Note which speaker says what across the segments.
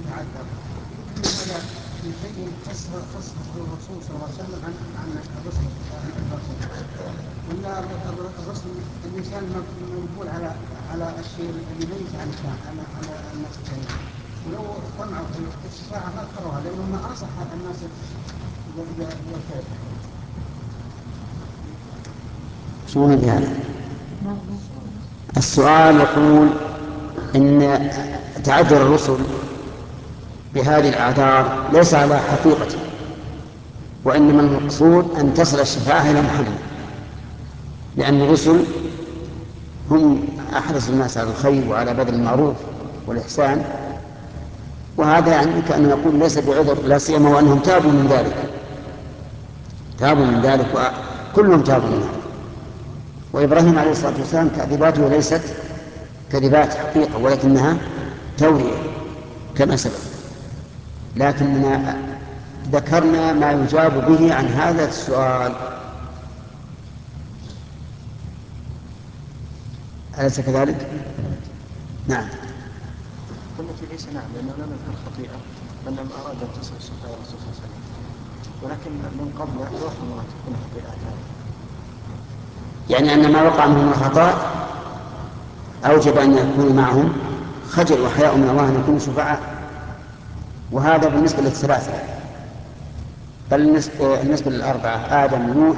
Speaker 1: يتعذر. هذا في شيء خص الرسول صلى الله عليه وسلم عن الرسل ولا الرسل الانسان مقبول على الشيء اللي ليس على الناس الثانيين. ولو طمعوا في الشفاعه ما اذكروها لانهم انصح الناس بالخير.
Speaker 2: شو هذا؟ السؤال يقول إن تعذر الرسل بهذه الأعذار ليس على حقيقته، وإنما المقصود أن تصل الشفاعة إلى محمد، لأن الرسل هم أحرص الناس على الخير وعلى بذل المعروف والإحسان، وهذا يعني كأنه يقول ليس بعذر، لا سيما وأنهم تابوا من ذلك وكلهم تابوا من ذلك. وإبراهيم عليه الصلاة والسلام تأديباته ليست كذبات حقيقة ولكنها تورية كما سبق، لكننا ذكرنا ما يجاب به عن هذا السؤال. أليس كذلك؟ نعم.
Speaker 3: قلت ليس نعم، لأنه لم يذكر خطيئة، وإنما أراد أن تصل الشفاعة الرسول صلى الله عليه وسلم، ولكن من قبله يوهم أن تكون خطيئة.
Speaker 2: يعني أن ما وقع منهم الخطأ أوجب أن يكون معهم خجل وحياء من الله أن يكونوا شفعاء، وهذا بالنسبة للثلاثة. بل بالنسبة للأربعة آدم ونوح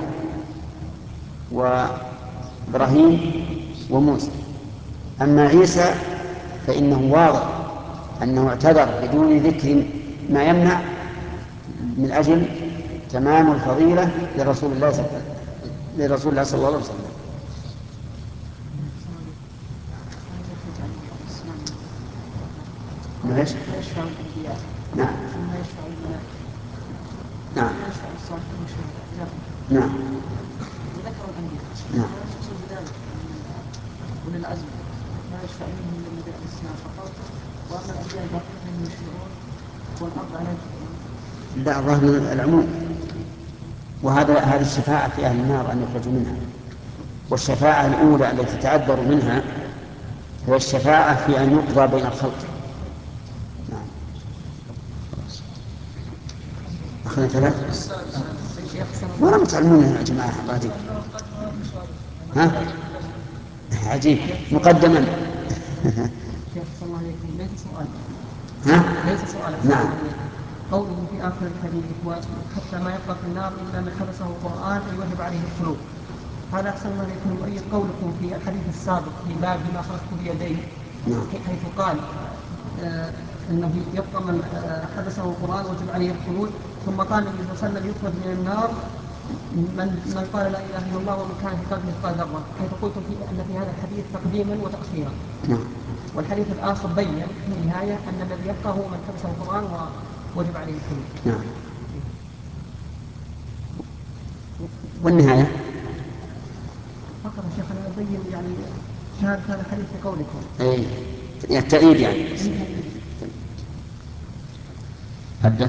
Speaker 2: وإبراهيم وموسى. أما عيسى فإنه واضح أنه اعتذر بدون ذكر ما يمنع من أجل تمام الفضيلة لرسول الله صلى الله عليه وسلم. نعم. نعم. نعم. نعم.
Speaker 1: ذكر الأنبياء.
Speaker 2: نعم.
Speaker 1: أولي العزم ما يشفع منهم إلا النبي عليه السلام فقط، وأما الأنبياء الباقين فإنهم يشفعون والأرض عليهم.
Speaker 2: لا، ظاهر العموم، هذه الشفاعة في أهل النار أن يخرجوا منها. والشفاعة الأولى التي تعذر منها هو الشفاعة في أن يقضى بين الخلق. نعم. أخذنا ثلاث ولا متعلمون يا جماعة غادي. ها؟ عجيب مقدما.
Speaker 1: شيخ صلى الله عليه وسلم ليس سؤال.
Speaker 2: ها؟
Speaker 1: ليس سؤال.
Speaker 2: نعم.
Speaker 1: قوله في آخر الحديث حتى ما يبقى في النار إلا من حبسه القرآن ويوهب عليه الخلود. هذا أحسن ما يكون مؤيد قولكم في الحديث السابق في باب ما خرجت بيديه، حيث قال أنه يبقى من حبسه القرآن وجب عليه الخلود، ثم قال النبي صلى الله عليه وسلم يخرج من النار من قال لا إله إلا الله ومن كان في قلبه مثقال ذرة، حيث قلت أن في هذا الحديث تقديما وتأخيرا. والحديث الآخر بين في النهاية أن الذي يبقى هو من حبسه القرآن ووجب عليه الخلود.
Speaker 2: نعم. والنهاية
Speaker 1: فقط يا شيخنا أبين يعني شهادة هذا الحديث في قولكم.
Speaker 2: التأييد يعني.